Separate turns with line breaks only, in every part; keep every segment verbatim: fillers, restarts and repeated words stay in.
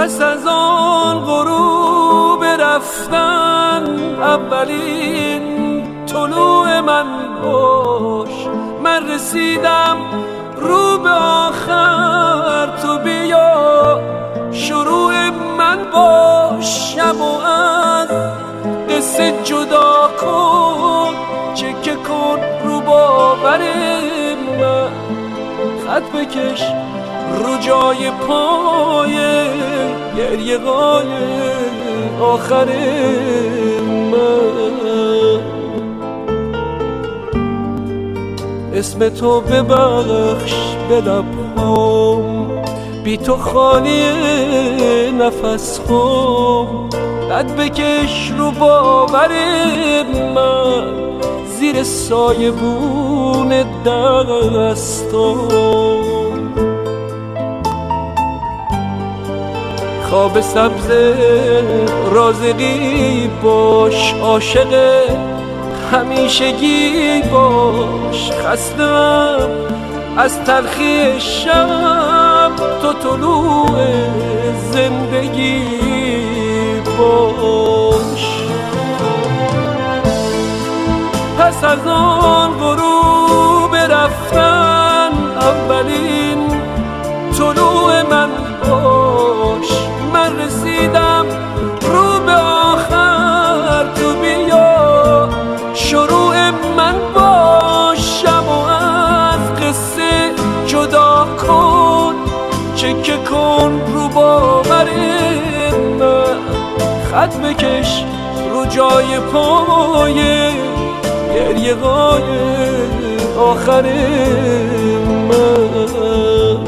پس از آن غروب رفتن اولین طلوع من باش. من رسیدم رو به آخر، تو بیا شروع من باش. شب و از قصه جدا کن، چکه کن رو باور من. خط بکش رو جای پای گریه غای آخر من. اسم تو ببخش به لبهام، بی تو خالی نفس خام. قد بکش رو باور من، زیر سایه بون دستام. خواب سبز رازقی باش، عاشق همیشگی باش. خستم از تلخی شب، تو طلوع زندگی باش. پس از آن غروب رفتن اولین طلوع من باش. من رسیدم رو به آخر، تو بیا شروع من باش. شب و از قصه جدا کن، چکه کن رو باور من. خط بکش رو جای پای گریه غای آخر من.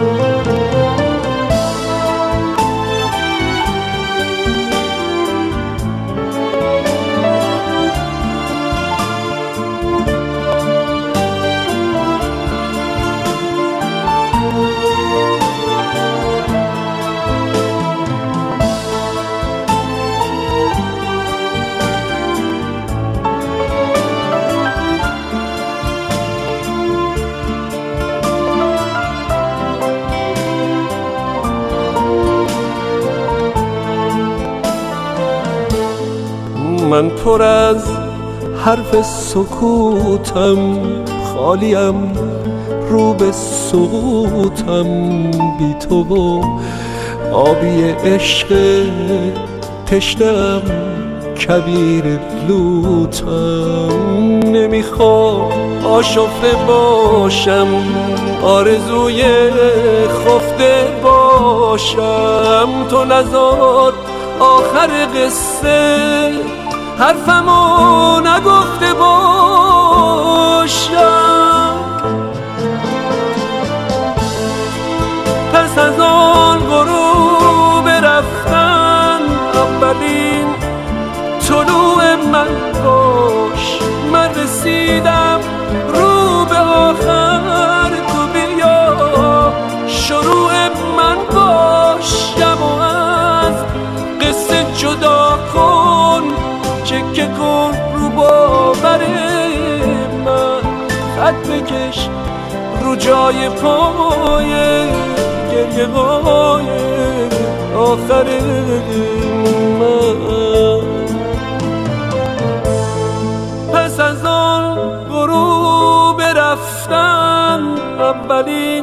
من پر از حرف سکوتم، خالیم رو به سقوطم. بی تو و آبی عشق تشنم، کبیر لوتم. نمیخوام آشفته باشم، آرزوی خفته باشم. تو نذار آخر قصه حرفمو نگفته باشم. پس از آن غروب رفتن اولین طلوع من باش. من رسیدم رو به آخر، تو بیا شروع من باش. شب و از قصه جدا کن، چکه کن رو باور من. خط بکش رو جای پای گریه غای آخر من. پس از آن غروب رفتن اولی